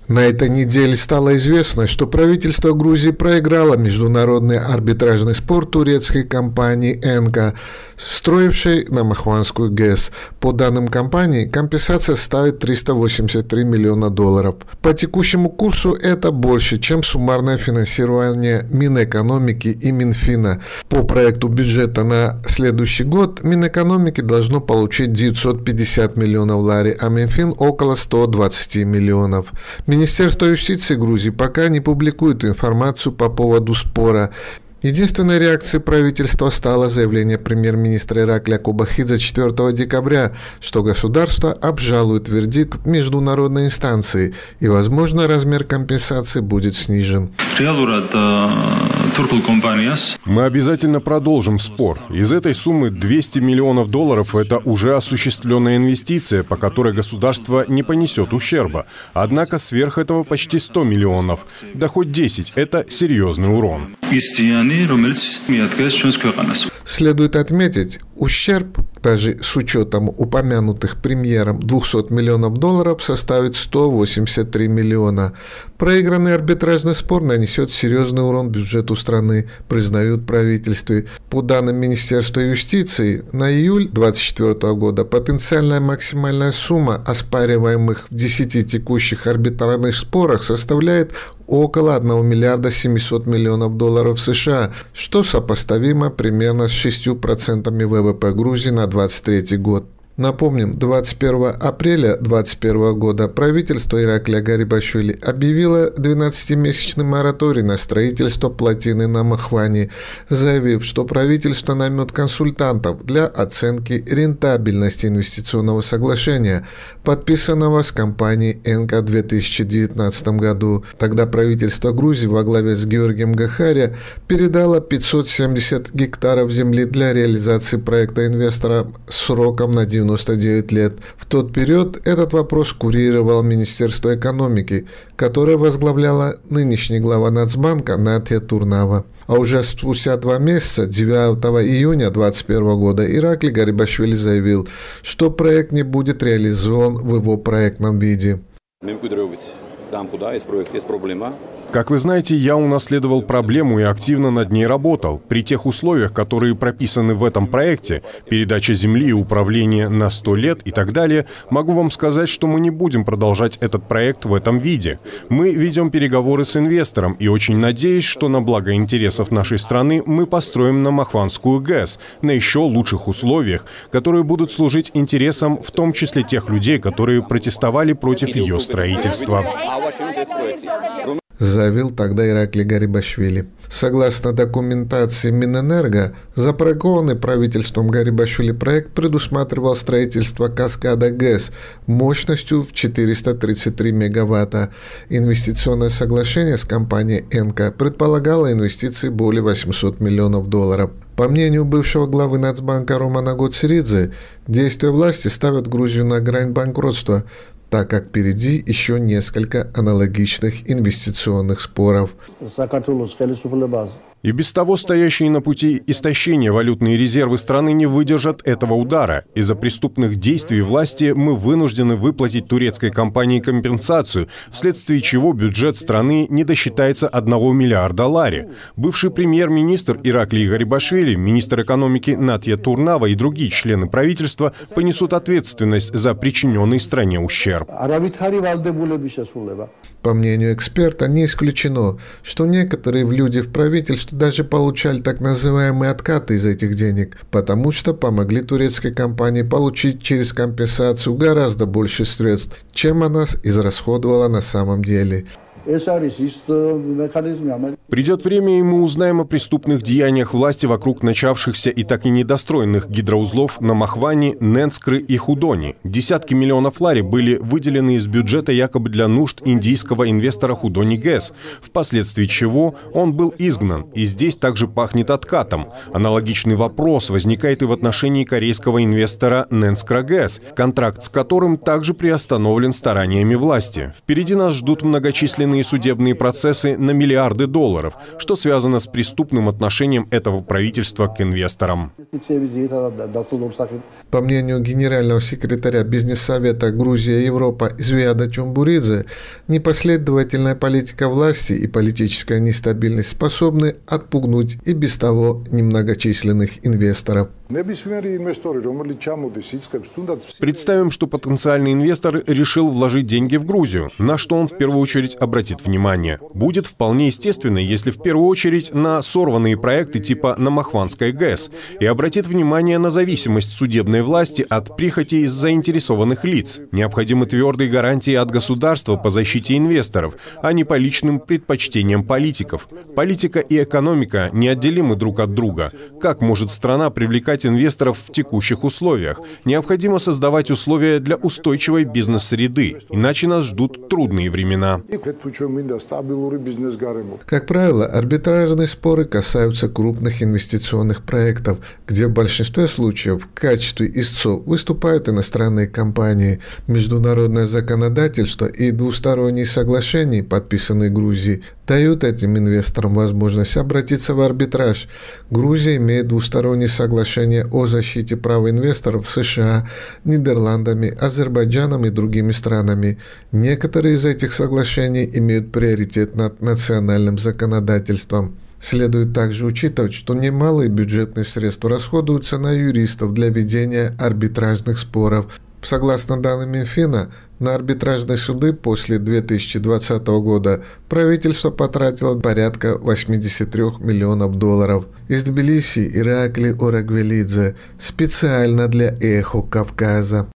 На этой неделе стало известно, что правительство Грузии проиграло международный арбитражный спор турецкой компании «Энка», строившей на Махванскую ГЭС. По данным компании, компенсация составит $383 миллиона. По текущему курсу это больше, чем суммарное финансирование Минэкономики и Минфина. По проекту бюджета на следующий год Минэкономики должно получить $950 миллионов лари, а Минфин около 120 миллионов. Министерство юстиции Грузии пока не публикует информацию по поводу спора. Единственной реакцией правительства стало заявление премьер-министра Иракля Кобахидзе 4 декабря, что государство обжалует вердикт международной инстанции и, возможно, размер компенсации будет снижен. Мы обязательно продолжим спор. Из этой суммы $200 миллионов – это уже осуществленная инвестиция, по которой государство не понесет ущерба. Однако сверх этого почти 100 миллионов. Да хоть 10 – это серьезный урон. Следует отметить, ущерб, даже с учетом упомянутых премьером $200 миллионов, составит 183 миллиона. Проигранный арбитражный спор нанесет серьезный урон бюджету страны, признают правительстве. По данным Министерства юстиции, на июль 2024 года потенциальная максимальная сумма оспариваемых в 10 текущих арбитражных спорах составляет около $1 700 миллионов США, что сопоставимо примерно с 6% ВВП Грузии на 2023 год. Напомним, 21 апреля 2021 года правительство Иракля Гарибашвили объявило 12-месячный мораторий на строительство плотины на Махване, заявив, что правительство наймет консультантов для оценки рентабельности инвестиционного соглашения, подписанного с компанией «Энка» в 2019 году. Тогда правительство Грузии во главе с Георгием Гахария передало 570 гектаров земли для реализации проекта инвестора сроком на 99 лет. В тот период этот вопрос курировал Министерство экономики, которое возглавляла нынешний глава Нацбанка Натья Турнава. А уже спустя 2 месяца, 9 июня 2021 года, Иракли Гарибашвили заявил, что проект не будет реализован в его проектном виде. Как вы знаете, я унаследовал проблему и активно над ней работал. При тех условиях, которые прописаны в этом проекте, передача земли и управление на 100 лет и так далее, могу вам сказать, что мы не будем продолжать этот проект в этом виде. Мы ведем переговоры с инвестором и очень надеюсь, что на благо интересов нашей страны мы построим на Махванскую ГЭС на еще лучших условиях, которые будут служить интересам в том числе тех людей, которые протестовали против ее строительства. Заявил тогда Иракли Гарибашвили. Согласно документации Минэнерго, запроектованный правительством Гарибашвили проект предусматривал строительство каскада ГЭС мощностью в 433 мегаватта. Инвестиционное соглашение с компанией «Энка» предполагало инвестиции более $800 миллионов. По мнению бывшего главы Нацбанка Романа Гоцеридзе, действия власти ставят Грузию на грань банкротства, так как впереди еще несколько аналогичных инвестиционных споров. И без того стоящие на пути истощения валютные резервы страны не выдержат этого удара. Из-за преступных действий власти мы вынуждены выплатить турецкой компании компенсацию, вследствие чего бюджет страны не досчитается $1 миллиарда лари. Бывший премьер-министр Иракли Гарибашвили, министр экономики Натья Турнава и другие члены правительства понесут ответственность за причиненный стране ущерб. По мнению эксперта, не исключено, что некоторые люди в правительстве даже получали так называемые откаты из этих денег, потому что помогли турецкой компании получить через компенсацию гораздо больше средств, чем она израсходовала на самом деле. Придет время, и мы узнаем о преступных деяниях власти вокруг начавшихся и так и недостроенных гидроузлов на Махване, Ненскры и Худони. Десятки миллионов лари были выделены из бюджета якобы для нужд индийского инвестора Худони ГЭС, впоследствии чего он был изгнан, и здесь также пахнет откатом. Аналогичный вопрос возникает и в отношении корейского инвестора Ненскра ГЭС, контракт с которым также приостановлен стараниями власти. Впереди нас ждут многочисленные ускоренные судебные процессы на миллиарды долларов, что связано с преступным отношением этого правительства к инвесторам. По мнению генерального секретаря Бизнес-совета Грузия-Европа Звиада Чумбуридзе, непоследовательная политика власти и политическая нестабильность способны отпугнуть и без того немногочисленных инвесторов. Представим, что потенциальный инвестор решил вложить деньги в Грузию. На что он в первую очередь обратит внимание? Будет вполне естественно, если в первую очередь на сорванные проекты типа на Махванской ГЭС и обратит внимание на зависимость судебной власти от прихотей заинтересованных лиц. Необходимы твердые гарантии от государства по защите инвесторов, а не по личным предпочтениям политиков. Политика и экономика неотделимы друг от друга. Как может страна привлекать инвесторов в текущих условиях? Необходимо создавать условия для устойчивой бизнес-среды, иначе нас ждут трудные времена. Как правило, арбитражные споры касаются крупных инвестиционных проектов, где в большинстве случаев в качестве истцов выступают иностранные компании. Международное законодательство и двусторонние соглашения, подписанные Грузией, дают этим инвесторам возможность обратиться в арбитраж. Грузия имеет двусторонние соглашения о защите прав инвесторов с США, Нидерландами, Азербайджаном и другими странами. Некоторые из этих соглашений имеют приоритет над национальным законодательством. Следует также учитывать, что немалые бюджетные средства расходуются на юристов для ведения арбитражных споров. Согласно данным Минфина, на арбитражные суды после 2020 года правительство потратило порядка 83 миллионов долларов. Из Тбилиси Иракли Орагвелидзе специально для «Эхо Кавказа».